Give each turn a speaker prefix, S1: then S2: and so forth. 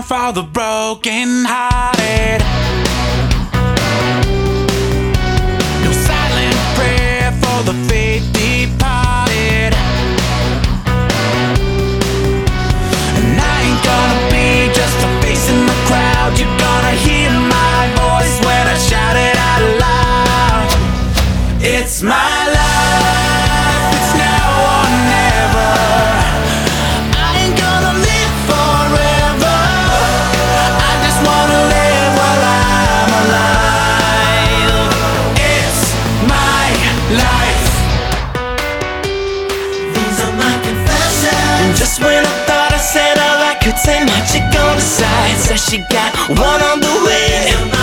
S1: song for the broken hearted. No silent prayer for the faith departed. And I ain't gonna be just a face in the crowd. You're gonna hear my voice when I shout it out loud. It's my life, it's now or never. I ain't gonna live forever. I just wanna live while I'm alive. It's my life.
S2: These are my confessions.
S3: And just when I thought I said all I could say, my chick on the side says she got one on the way.